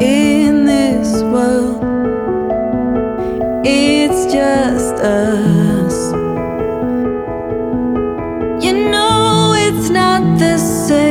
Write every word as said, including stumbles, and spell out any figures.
in this world. It's just us. You know it's not the same.